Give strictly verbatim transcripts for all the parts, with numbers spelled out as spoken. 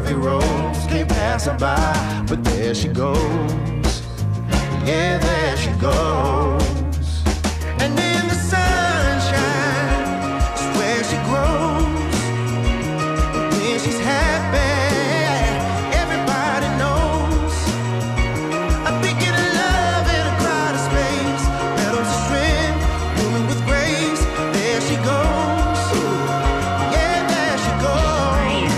bumpy roads, can't pass her by, but there she goes. Yeah, there she goes. And in the sunshine is where she grows. When she's happy, everybody knows. A beacon of love in a crowded space, petals of strength, blooming with grace. There she goes. Yeah, there she goes.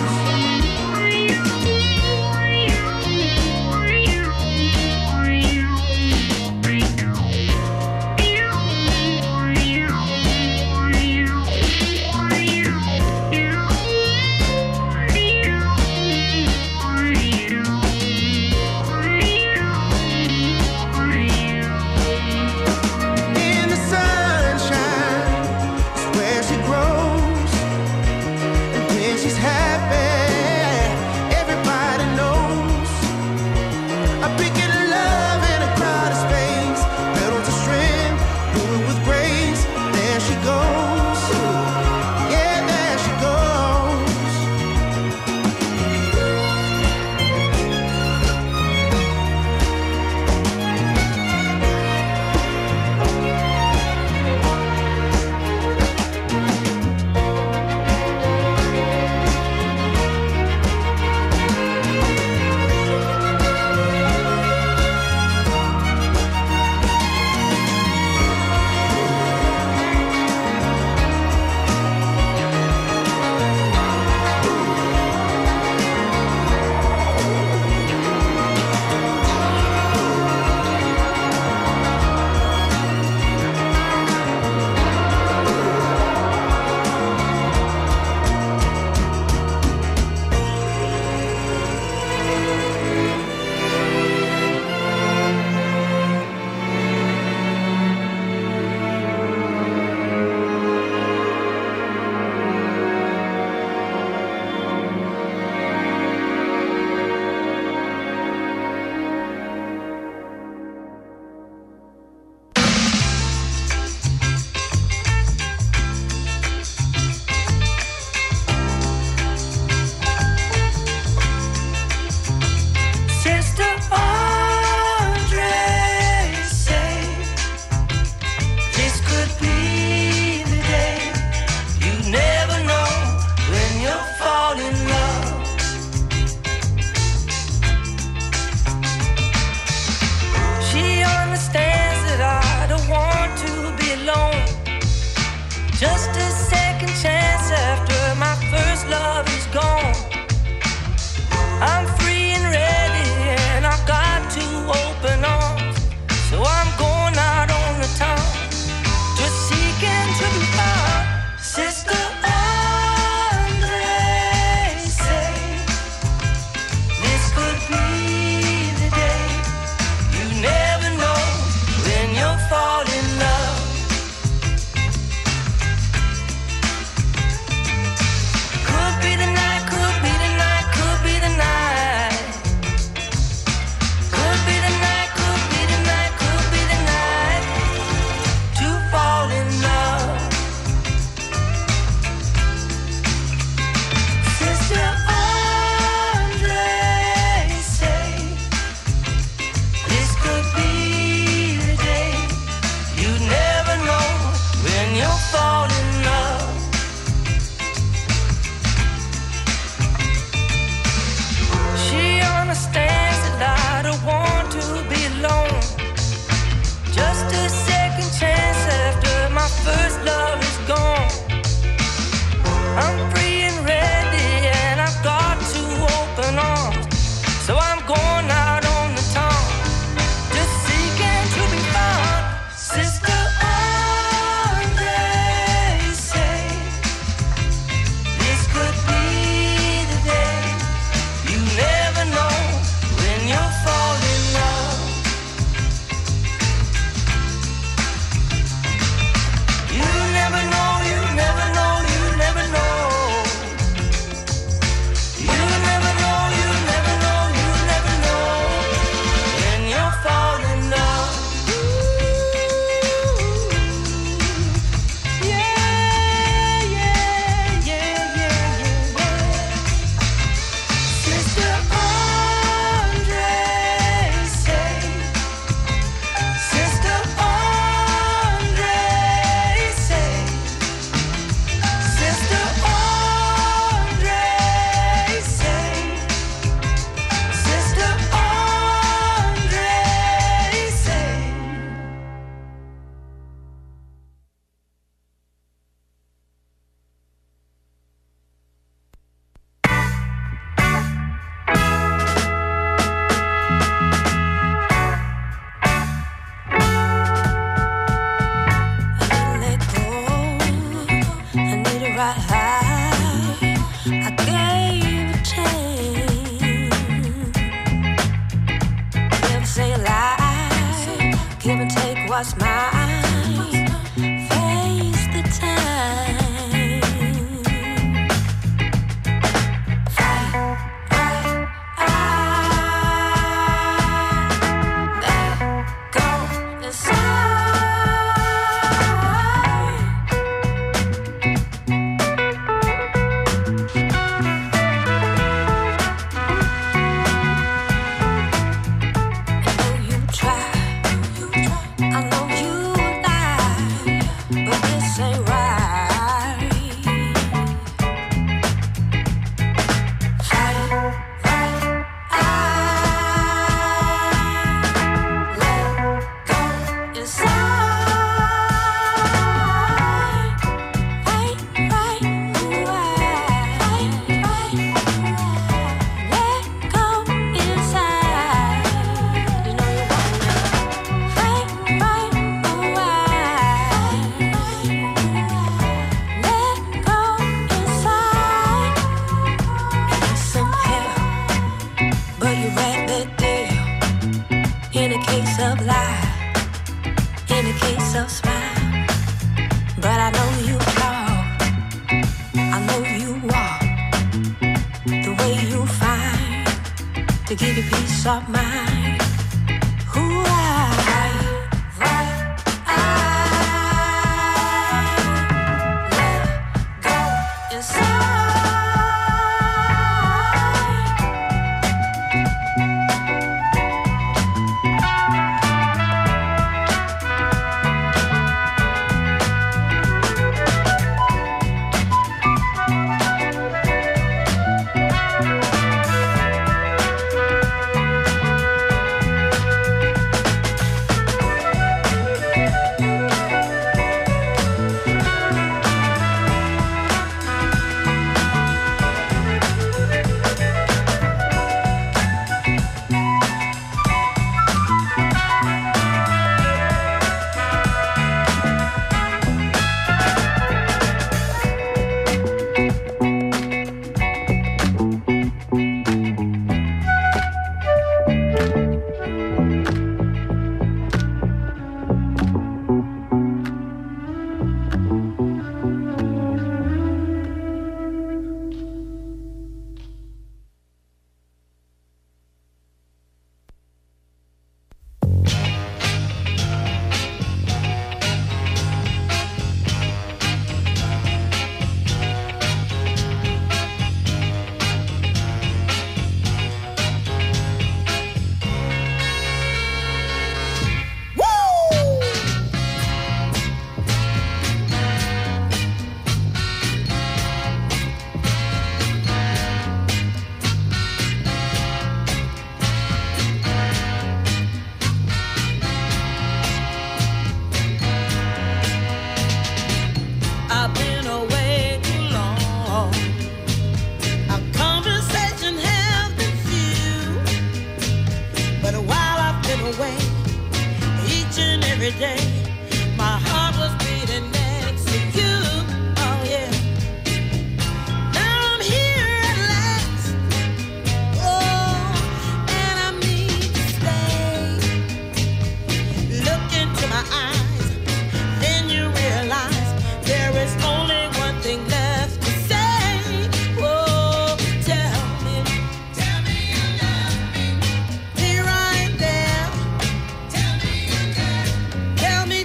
Tell me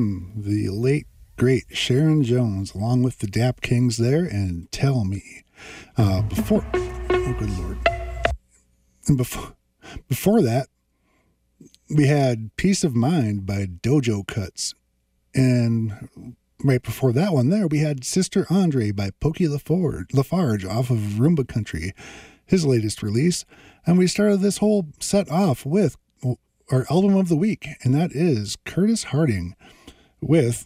from the late, great Sharon Jones, along with the Dap Kings there, and Tell Me. Uh, before, oh, good Lord. And before, before that, we had Peace of Mind by Dojo Cuts. And right before that one there, we had Sister Andre by Pokey LaForge, Lafarge off of Roomba Country, his latest release. And we started this whole set off with our album of the week, and that is Curtis Harding with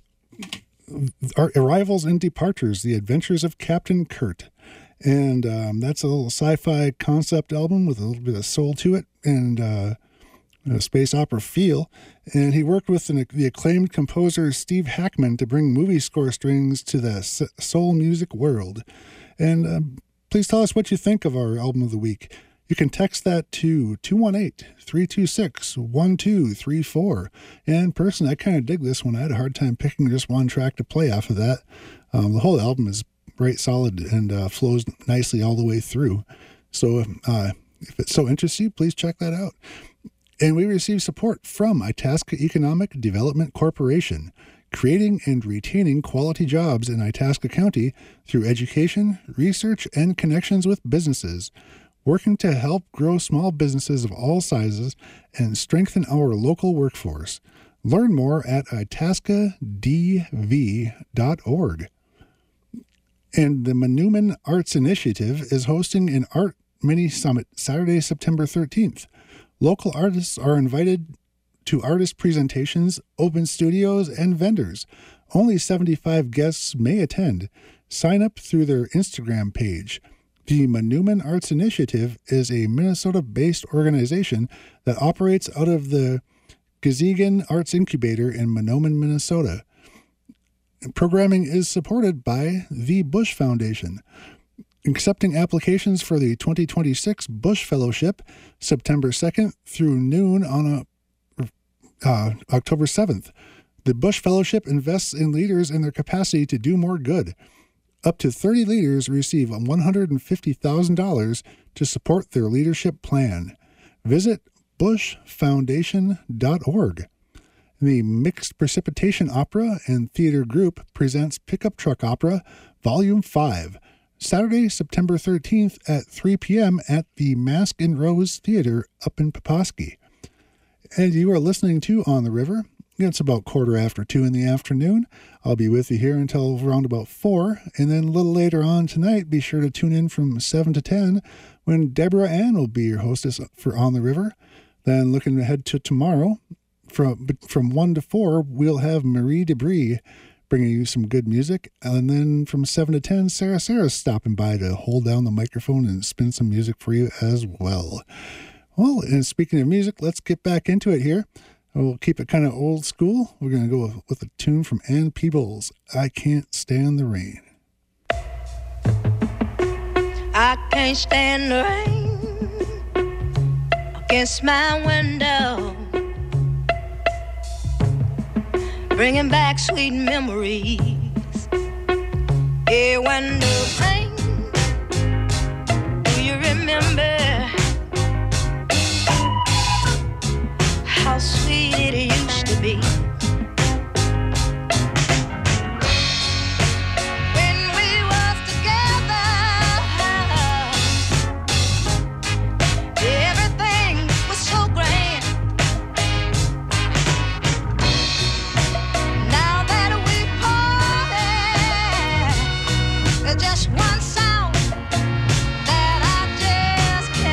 our Arrivals and Departures, The Adventures of Captain Kurt. And um, that's a little sci-fi concept album with a little bit of soul to it and uh, a space opera feel. And he worked with an, the acclaimed composer Steve Hackman to bring movie score strings to the soul music world. And uh, please tell us what you think of our album of the week. You can text that to two one eight, three two six, one two three four. And personally, I kind of dig this one. I had a hard time picking just one track to play off of that. Um, the whole album is right solid and uh, flows nicely all the way through. So uh, if it so interests you, please check that out. And we receive support from Itasca Economic Development Corporation, creating and retaining quality jobs in Itasca County through education, research, and connections with businesses, working to help grow small businesses of all sizes and strengthen our local workforce. Learn more at itasca d v dot org. And the Manuman Arts Initiative is hosting an art mini summit Saturday, September thirteenth. Local artists are invited to artist presentations, open studios, and vendors. Only seventy-five guests may attend. Sign up through their Instagram page. The Manuman Arts Initiative is a Minnesota-based organization that operates out of the Gazegan Arts Incubator in Mahnomen, Minnesota. Programming is supported by the Bush Foundation. Accepting applications for the twenty twenty-six Bush Fellowship, September second through noon on a, uh, October seventh. The Bush Fellowship invests in leaders in their capacity to do more good. Up to thirty leaders receive one hundred fifty thousand dollars to support their leadership plan. Visit bush foundation dot org. The Mixed Precipitation Opera and Theater Group presents Pickup Truck Opera, Volume five, Saturday, September thirteenth at three p.m. at the Mask and Rose Theater up in Peposky. And you are listening to On the River. It's about quarter after two in the afternoon. I'll be with you here until around about four, and then a little later on tonight, be sure to tune in from seven to ten when Deborah Ann will be your hostess for On the River. Then looking ahead to tomorrow, from from one to four, we'll have Marie Debris bringing you some good music, and then from seven to ten, Sarah Sarah's stopping by to hold down the microphone and spin some music for you as well. Well, and speaking of music, let's get back into it here. We'll keep it kind of old school. We're going to go with a tune from Ann Peebles, I Can't Stand the Rain. I can't stand the rain against my window, bringing back sweet memories. Yeah, when the rain, do you remember how sweet it used to be? When we was together, everything was so grand. Now that we parted, there's just one sound that I just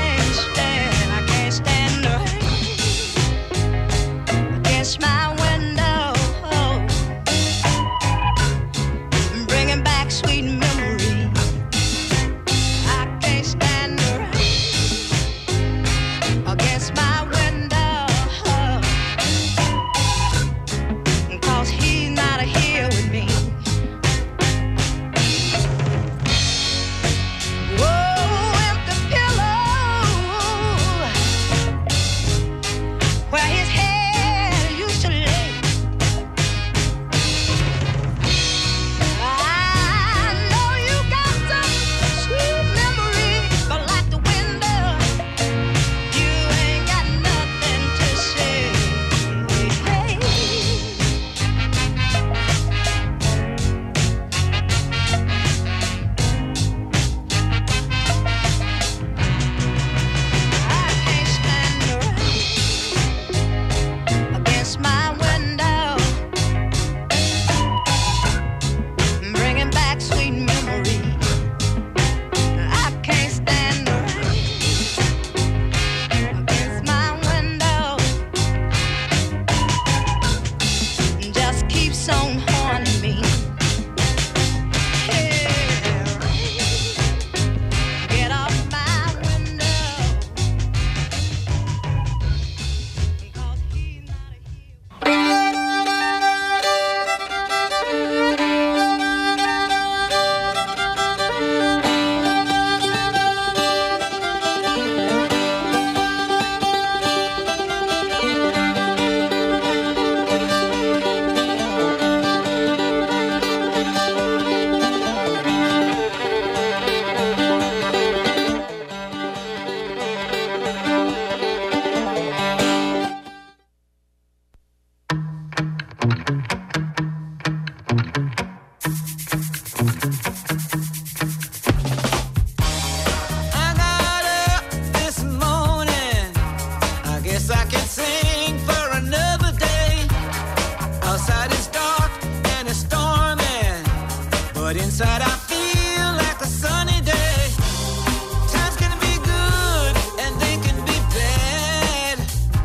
but inside I feel like a sunny day. Times can be good and they can be bad.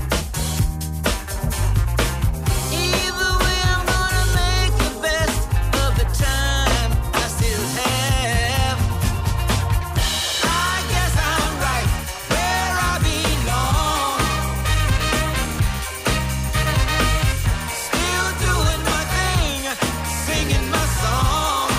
Either way, I'm gonna make the best of the time I still have. I guess I'm right where I belong, still doing my thing, singing my song.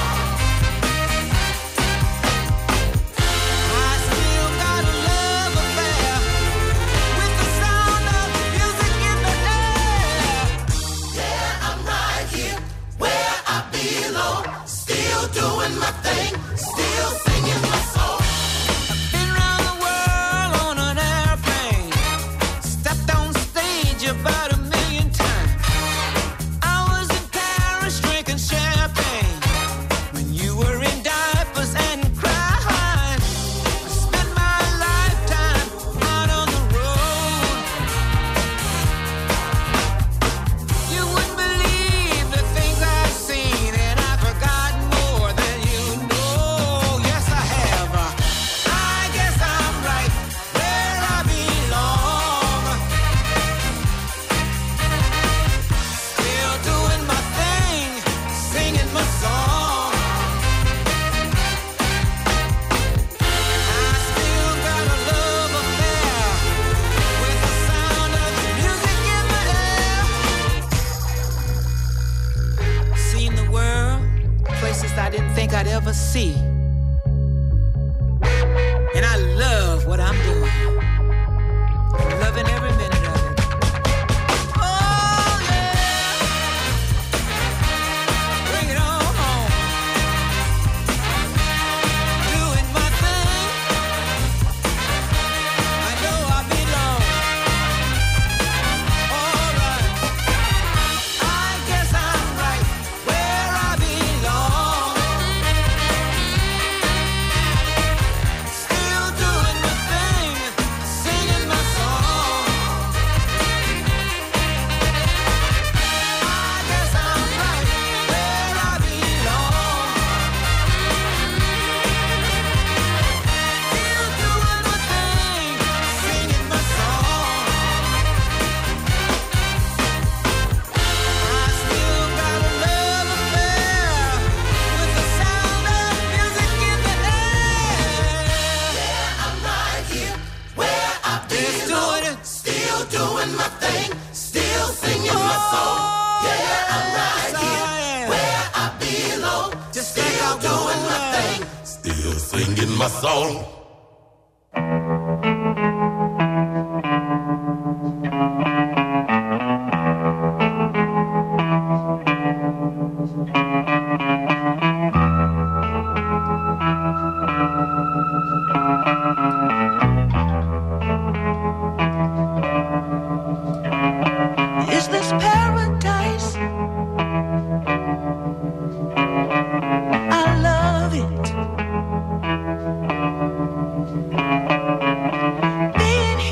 I still got a love affair with the sound of music in the air. Yeah, I'm right here where I belong, still doing my thing, still singing my song. I've been around the world on an airplane, stepped on stage about a million times. I was in Paris drinking champagne when you were in diapers and crying. I spent my lifetime out on the road. You wouldn't believe the things I've seen, and I've forgotten more than you know. Yes, I have. I guess I'm right where I belong, still doing my thing, singing my song. I still got a love affair with the sound of music in the air. Seen the world, places I didn't think I'd ever see, and I love what I'm doing. I'm loving every minute of it. Oh yeah, bring it on home. Doing my thing, I know I belong. All right, I guess I'm right where I belong, still doing my thing, singing my song. I guess I'm right where I belong, still doing my thing, singing my song. I still got a love affair with the sound of music in the air. Yeah, I'm right here where I belong, still doing my thing, still singing my song. Yeah, I'm right here where I belong, still doing my thing, Still singing my song. Is this paradise? I love it. Being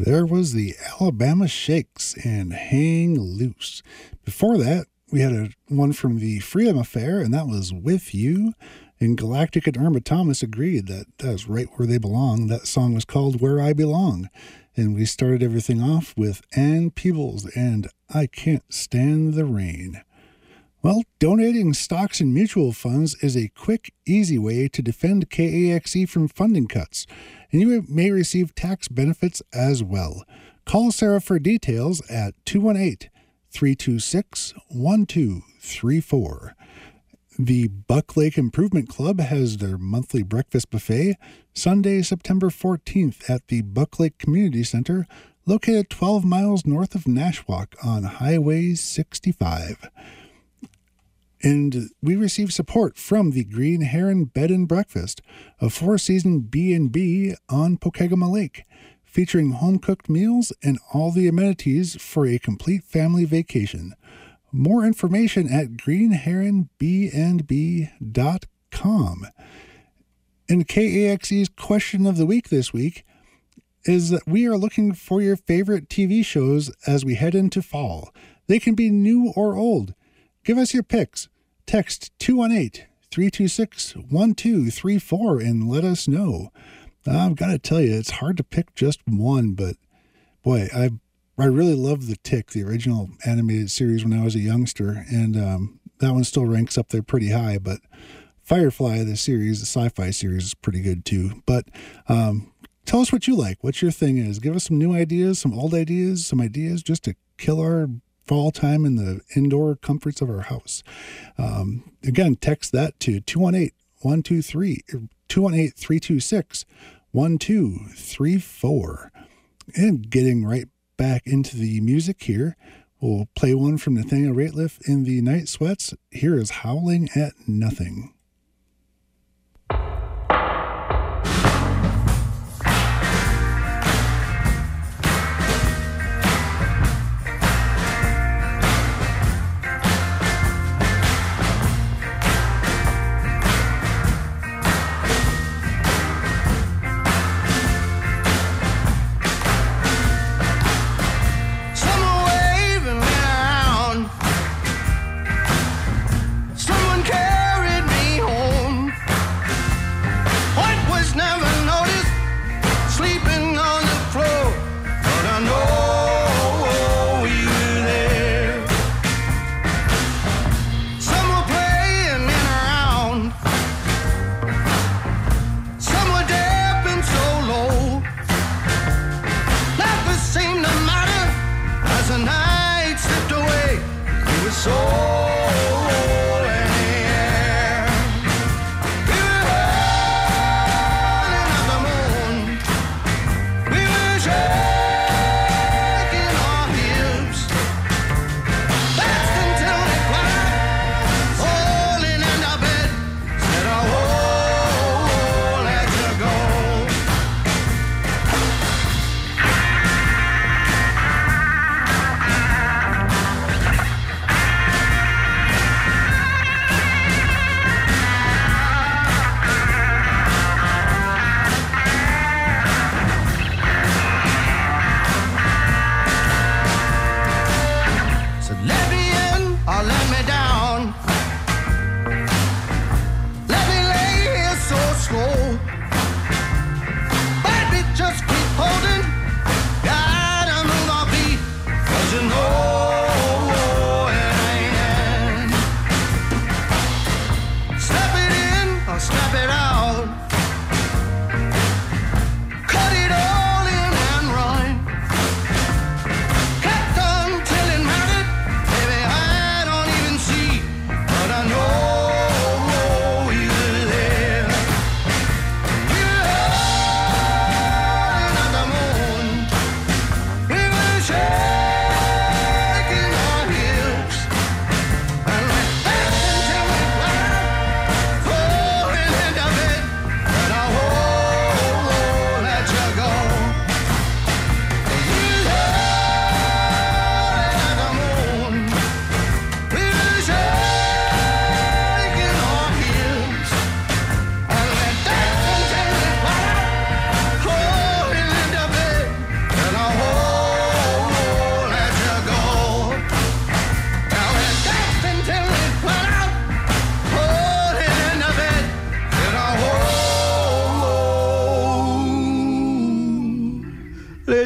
there was the Alabama Shakes and Hang Loose. Before that, we had a one from the Freedom Affair, and that was With You. And Galactic and Irma Thomas agreed that that was right where they belong. That song was called Where I Belong. And we started everything off with Ann Peebles and I Can't Stand the Rain. Well, donating stocks and mutual funds is a quick, easy way to defend K A X E from funding cuts, and you may receive tax benefits as well. Call Sarah for details at two one eight, three two six, one two three four. The Buck Lake Improvement Club has their monthly breakfast buffet Sunday, September fourteenth at the Buck Lake Community Center, located twelve miles north of Nashwauk on Highway sixty-five. And we receive support from the Green Heron Bed and Breakfast, a four-season B and B on Pokegama Lake, featuring home-cooked meals and all the amenities for a complete family vacation. More information at green heron b and b dot com. And K A X E's question of the week this week is that we are looking for your favorite T V shows as we head into fall. They can be new or old. Give us your picks. Text two one eight, three two six, one two three four and let us know. I've got to tell you, it's hard to pick just one, but boy, I I really loved The Tick, the original animated series when I was a youngster, and um, that one still ranks up there pretty high, but Firefly, the series, the sci-fi series, is pretty good too. But um, tell us what you like, what your thing is. Give us some new ideas, some old ideas, some ideas just to kill our fall time in the indoor comforts of our house. Um, again, text that to two one eight, one two three, two one eight, three two six, one two three four. And getting right back into the music here, we'll play one from Nathaniel Rateliff in the Night Sweats. Here is Howling at Nothing. Someone waving me around. Someone carried me home. What was never noticed, sleeping on the floor. But I know you were there. Some were playing me around. Some were deaf and so low. Nothing seemed to matter as the night slipped away. It was so in the air. We were howling at the moon. We were shaking our hips. That's until they cried, falling in our bed. Said, I won't let you go.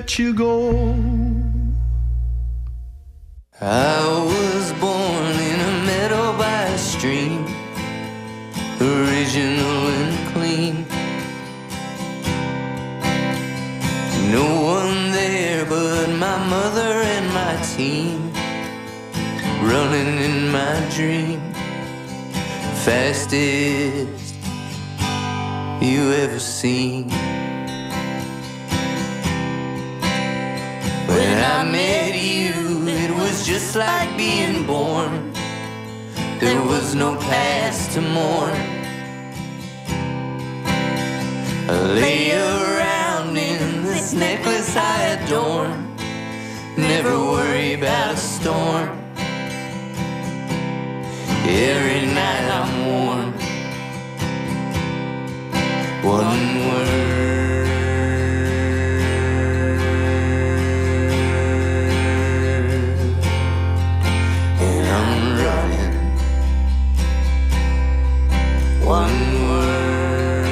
let you go. I was born in a meadow by a stream, original and clean. No one there but my mother and my team, running in my dream, fastest you ever seen. When I met you, it was just like being born. There was no past to mourn. I lay around in this necklace I adorn, never worry about a storm. Every night I'm warm. One word, and I'm running. One word,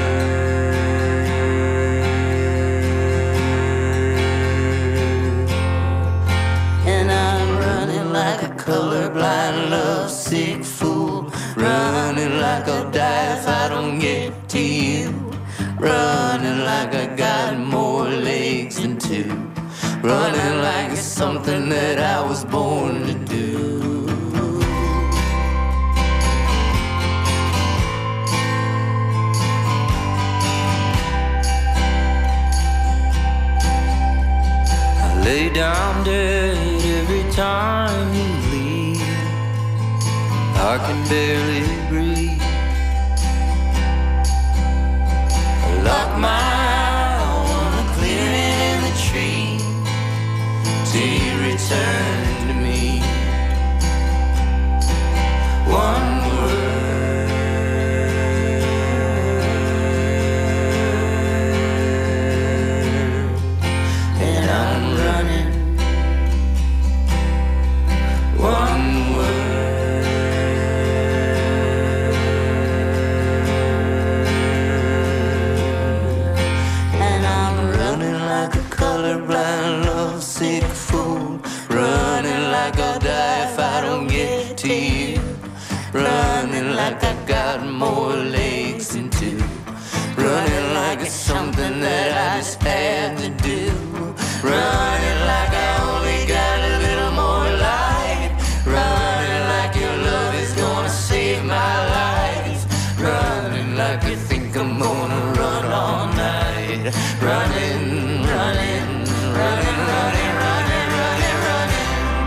and I'm running like a colorblind, lovesick fool. Running like I'll die if I don't get to you. Running like I got more legs than two. Running like it's something that I was born to do. I lay down dead every time you leave. I can barely breathe. Lock my eye on a clearing in the tree till you return to me. One word, and I'm running. One word. Colorblind, lovesick fool. Running like I'll die if I don't get to you. Running like I got more legs than two. Running like it's something that I just had to do. Running like I only got a little more light. Running like your love is gonna save my life. Running like I think I'm gonna run all night. Running, running, running, running, running, running, running.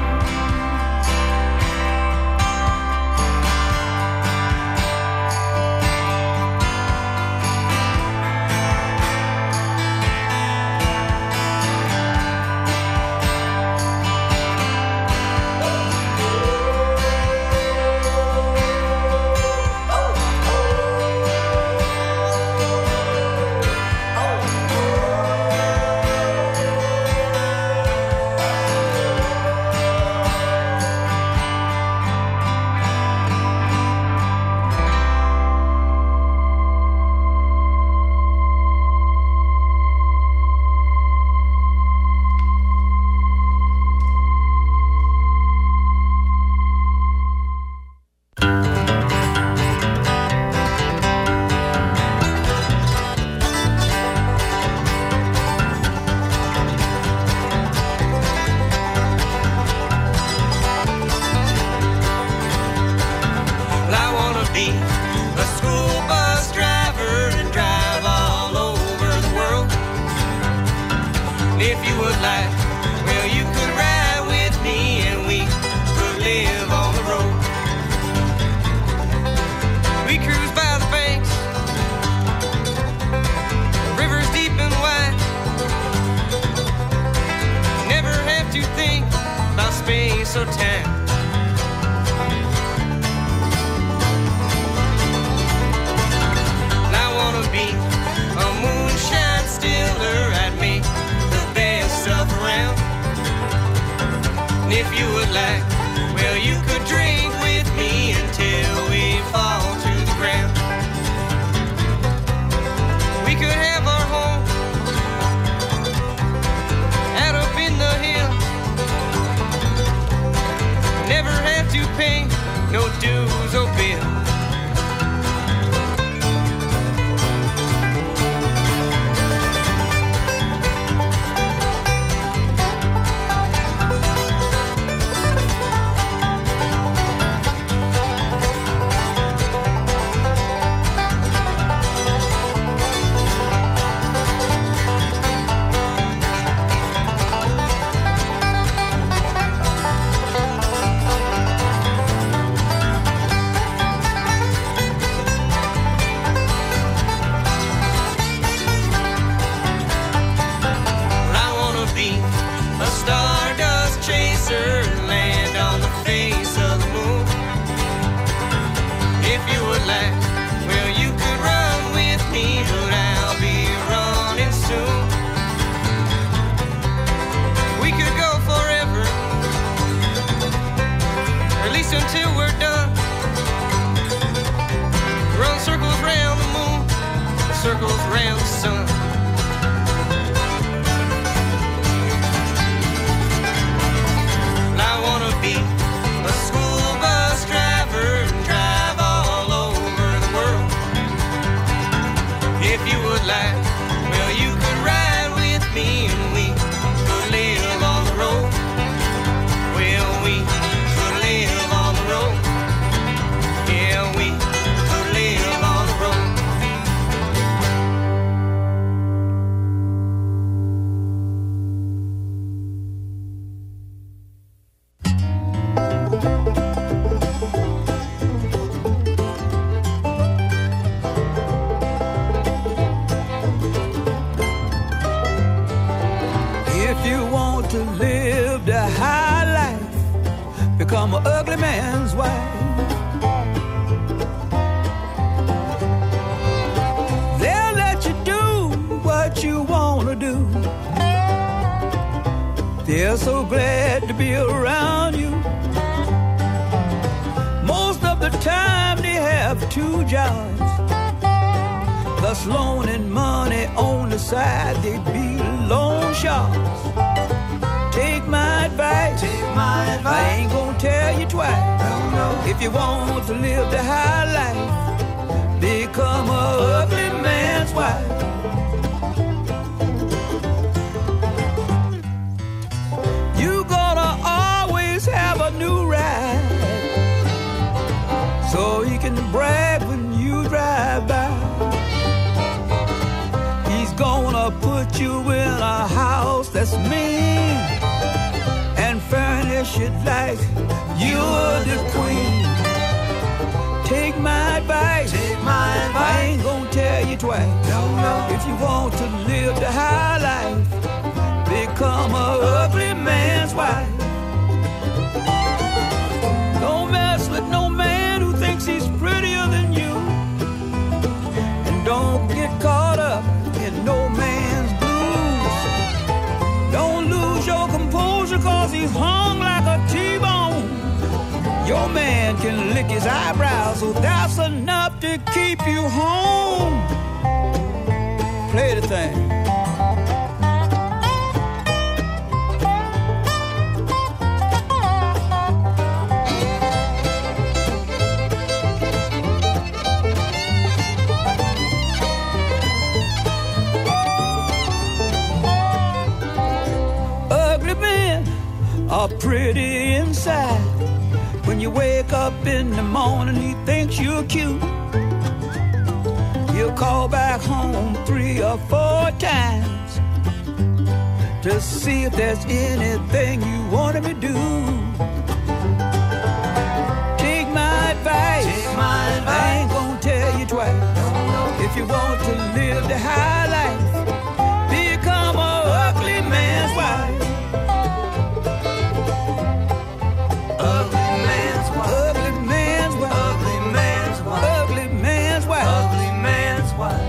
so tan. If you would like, well, you could run with me, but I'll be running soon. We could go forever, or at least until we're done. Run circles round the moon, circles round the sun. I wanna be a school bus driver and drive all over the world. If you would like, well, you could ride with me and we could live on the road. Well, we could live on the road. Yeah, we could live on the road. If you want to live the high life, become an ugly man's wife. They'll let you do what you want to do. They're so glad to be around you. Most of the time they have two jobs, plus loan and money on the side. They be loan sharks. Take my advice. Take my advice. I ain't gonna tell you twice. No, no. If you want to live the high life, become a ugly man's wife. You gonna always have a new ride, so he can brag when you drive by. He's gonna put you in a house that's mean and furnish it like you're the queen. Take my advice. Take my advice. I ain't gonna tell you twice. No, no. If you want to live the high life, become a ugly man's wife. Don't mess with no man who thinks he's prettier than you, and don't get caught up in no man's blues. Don't lose your composure, cause he's hung like a T-bone. Your man can lick his eyebrows, so that's enough to keep you home. Play the thing. Are pretty inside. When you wake up in the morning, he thinks you're cute. He'll call back home three or four times to see if there's anything you want him to do. Take my advice. Take my advice. I ain't gonna tell you twice. No, no. If you want to live the high life, become a ugly man's wife. Ugly man's wife. Ugly man's wife. Ugly man's wife. Ugly man's wife. Ugly man's wife.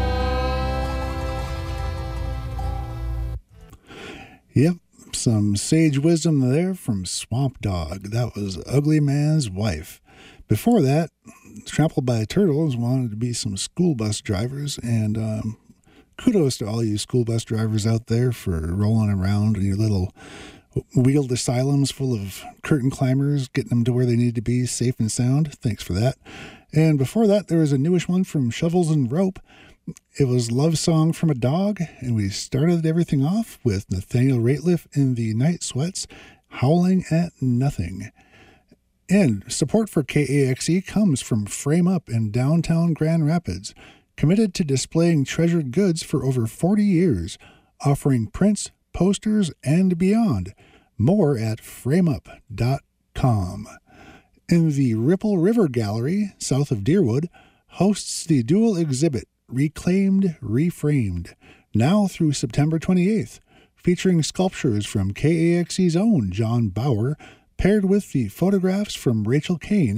Yep, some sage wisdom there from Swamp Dogg. That was Ugly Man's Wife. Before that, Trampled by Turtles wanted to be some school bus drivers, and um, kudos to all you school bus drivers out there for rolling around in your little wheeled asylums full of curtain climbers, getting them to where they need to be safe and sound. Thanks for that. And before that, there was a newish one from Shovels and Rope. It was Love Song from a Dog, and we started everything off with Nathaniel Rateliff in the Night Sweats, Howling at Nothing. And support for K A X E comes from Frame Up in downtown Grand Rapids, committed to displaying treasured goods for over forty years, offering prints, posters, and beyond. More at frame up dot com. In the Ripple River Gallery, south of Deerwood, hosts the dual exhibit Reclaimed, Reframed, now through September twenty-eighth, featuring sculptures from K A X E's own John Bauer, paired with the photographs from Rachel Kane,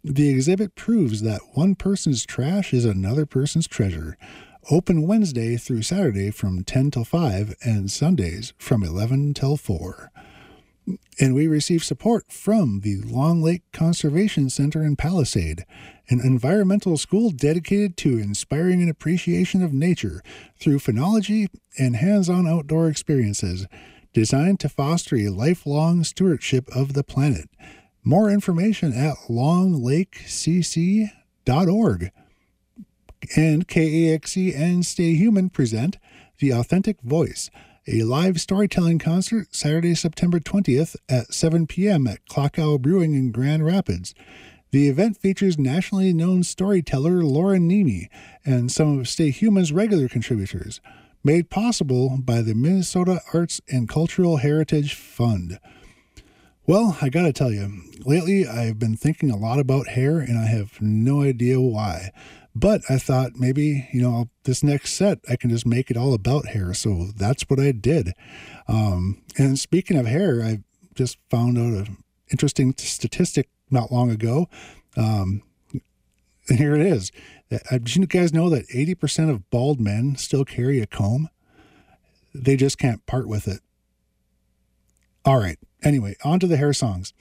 The exhibit proves that one person's trash is another person's treasure. Open Wednesday through Saturday from ten till five and Sundays from eleven till four. And we receive support from the Long Lake Conservation Center in Palisade, an environmental school dedicated to inspiring an appreciation of nature through phenology and hands-on outdoor experiences, designed to foster a lifelong stewardship of the planet. More information at long lake c c dot org. And K A X E and Stay Human present The Authentic Voice, a live storytelling concert Saturday, September twentieth at seven p.m. at Clock Owl Brewing in Grand Rapids. The event features nationally known storyteller Laura Nemi and some of Stay Human's regular contributors, made possible by the Minnesota Arts and Cultural Heritage Fund. Well, I gotta tell you, lately I've been thinking a lot about hair and I have no idea why. But I thought maybe, you know, this next set, I can just make it all about hair. So that's what I did. Um, and speaking of hair, I just found out an interesting statistic not long ago. Um, and here it is. Did you guys know that eighty percent of bald men still carry a comb? They just can't part with it. All right. Anyway, on to the hair songs.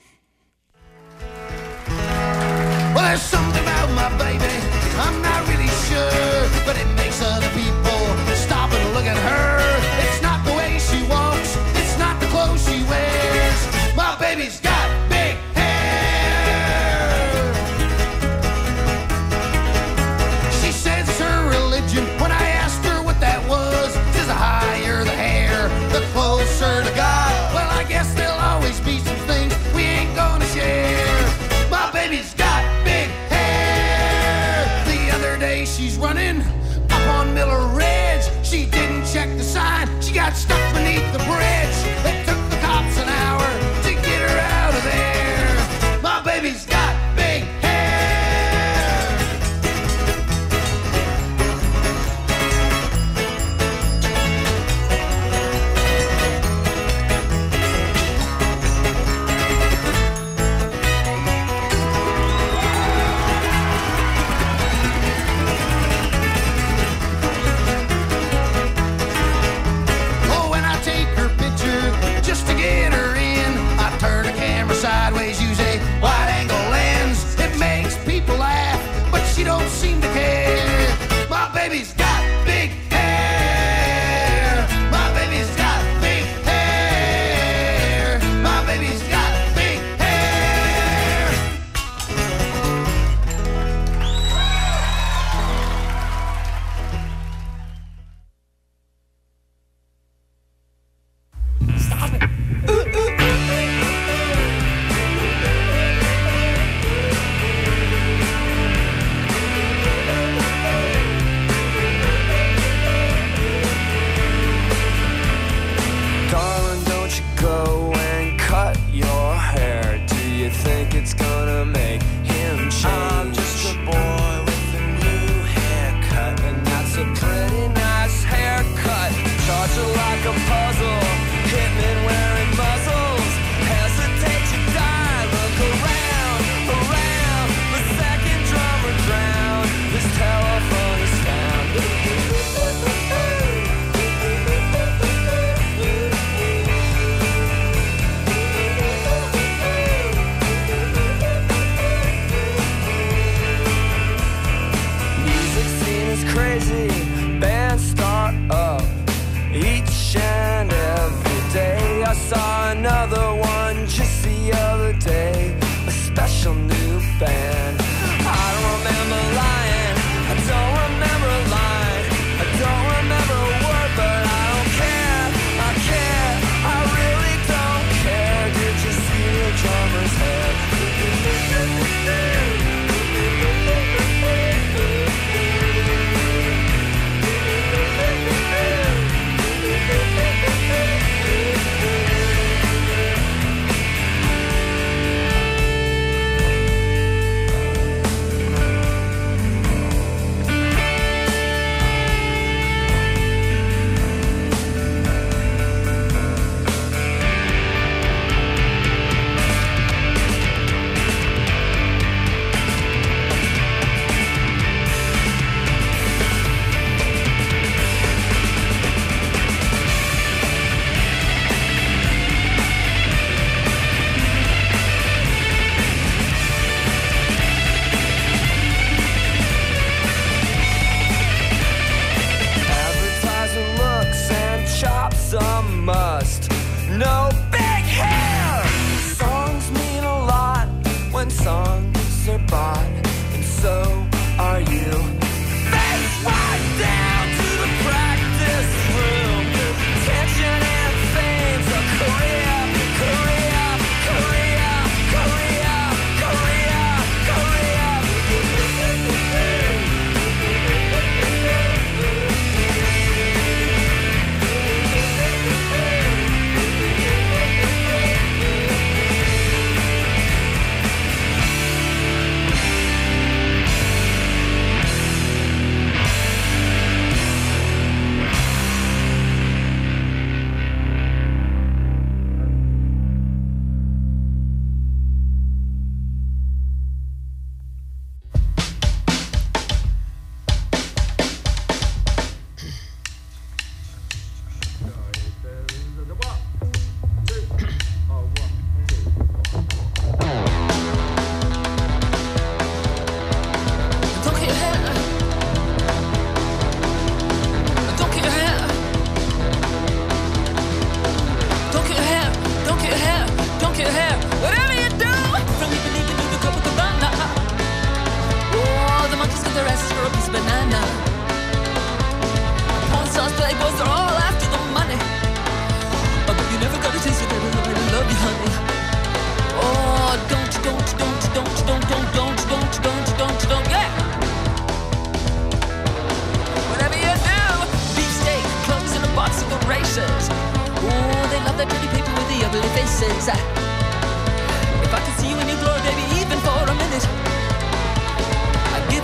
Well, there's something about my baby, I'm not really sure, but it makes other people stop and look at her. It's not the way she walks, it's not the clothes she wears. My baby's got big hair. She says it's her religion. When I asked her what that was, she says the higher the hair, the closer to God. Well, I guess there'll always be some things we ain't gonna share. My baby's got big hair.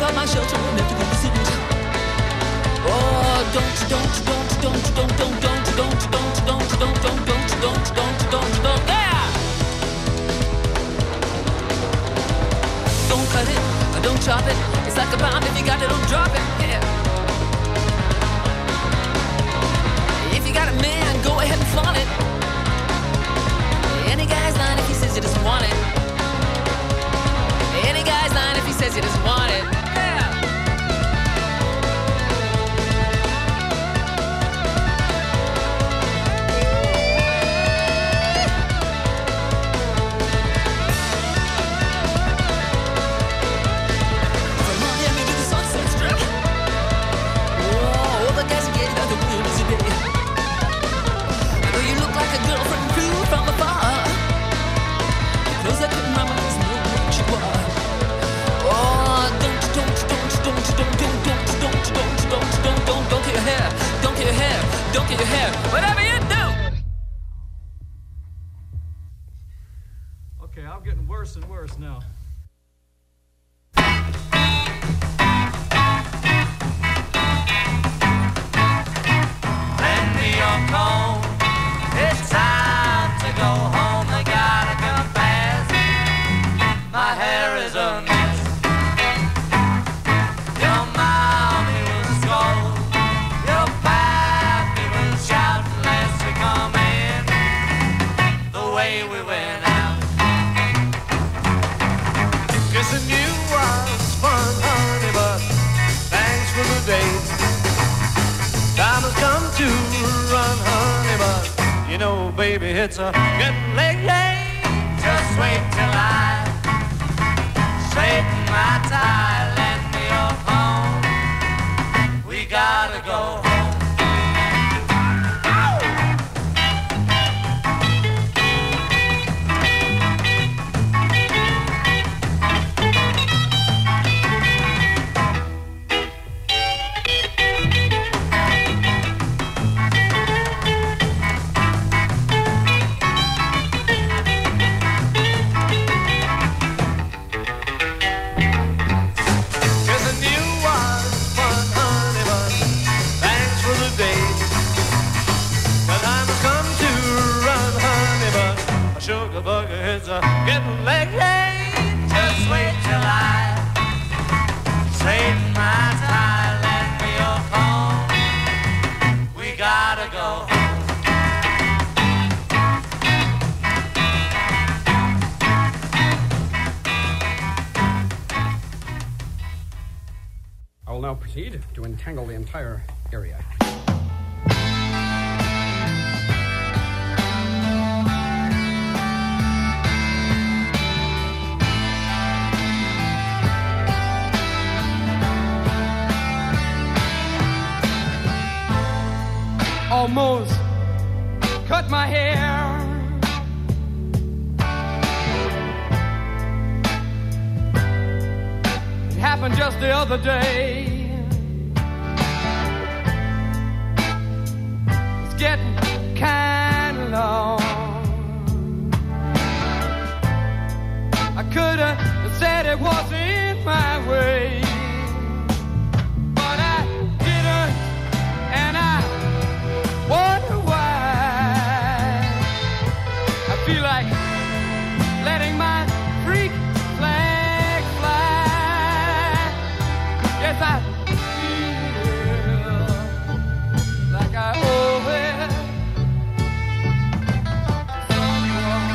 are my shelter and everything is in it. Oh, don't you, don't you, don't you, don't you, don't, don't, don't you, don't you, don't you, don't you, don't, don't, don't you, don't you, don't you, don't you, don't, yeah! Don't cut it, don't chop it. It's like a bomb, if you got it, don't drop it, yeah. If you got a man, go ahead and flaunt it. Any guy's lying if he says he doesn't want it. Any guy's lying if he says he doesn't want it. Yeah. From Miami to the Sunset Strip. Whoa, all the guys are getting out the wheels today. Though you look like a girlfriend crew from afar. Knows I couldn't run my face, know what you are. Oh, don't you, don't you, don't you, don't you, don't, don't, don't, don't, don't, don't, don't, don't, don't get your hair, don't get your hair, don't get your hair, whatever you do. Okay, I'm getting worse and worse now. Lend me your comb. It's time to go home. They gotta confess, my hair is a mess. Your mommy will scold, your pappy will shout unless we come in the way we went out. Guess I knew was fun, honey, but thanks for the date. Time has come to run, honey, but you know, baby, it's a getting late, late. Just wait till I straighten my tie, lend me your phone. We gotta go home. Guess I knew was fun, honey, but thanks for the date. The time has come to run, honey, but my sugar buckets are getting late, late. Just wait till I straighten my tie, lend me your phone. We gotta go home. I will now proceed to entangle the entire area. Almost cut my hair. It happened just the other day. It's getting kind of long. I could have said it wasn't my way, but I didn't, and I wonder why. I feel like letting my freak flag fly. Yes, I feel like I owe it to someone.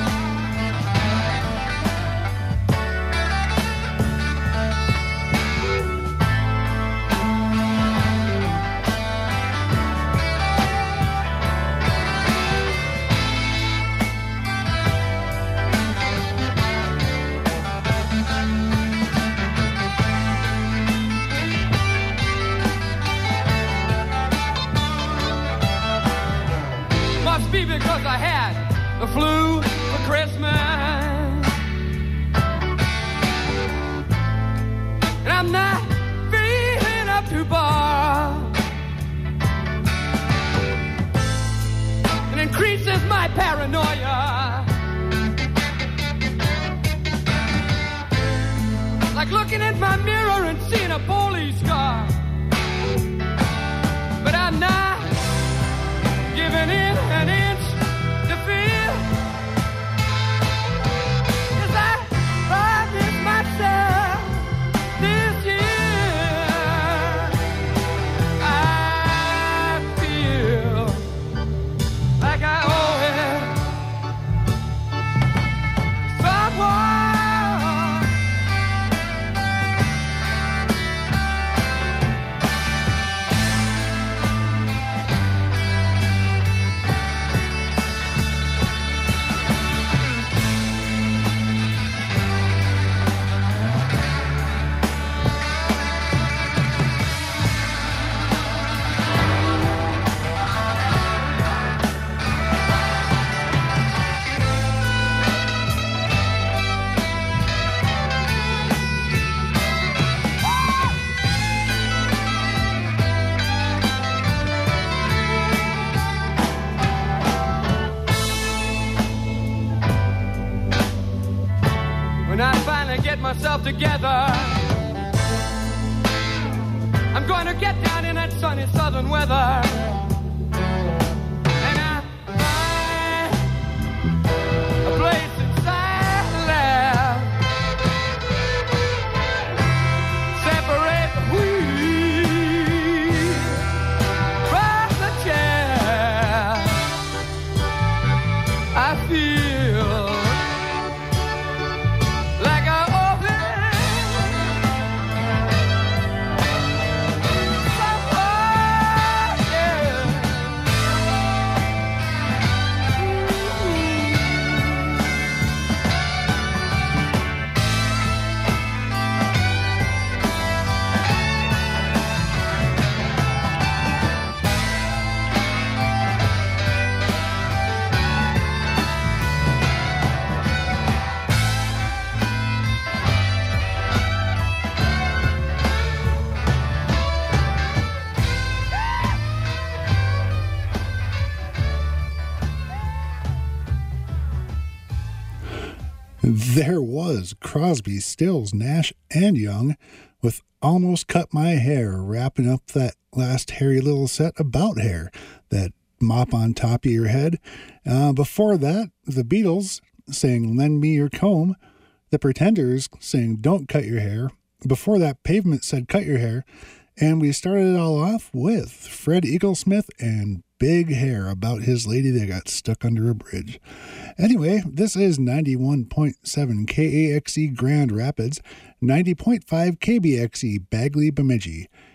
Must be because I had the flu for Christmas, and I'm not feeling up to bar. It increases my paranoia, like looking at my mirror and seeing a boy myself together. I'm going to get down in that sunny southern weather. And I find a place inside left. Separate the wheat from the chair. I feel like I There was Crosby, Stills, Nash, and Young with Almost Cut My Hair, wrapping up that last hairy little set about hair, that mop on top of your head. Uh, before that, the Beatles saying Lend Me Your Comb, the Pretenders saying Don't Cut Your Hair. Before that, Pavement said Cut Your Hair. And we started it all off with Fred Eaglesmith and Big Hair, about his lady that got stuck under a bridge. Anyway, this is ninety-one point seven K A X E Grand Rapids, ninety point five K B X E Bagley Bemidji.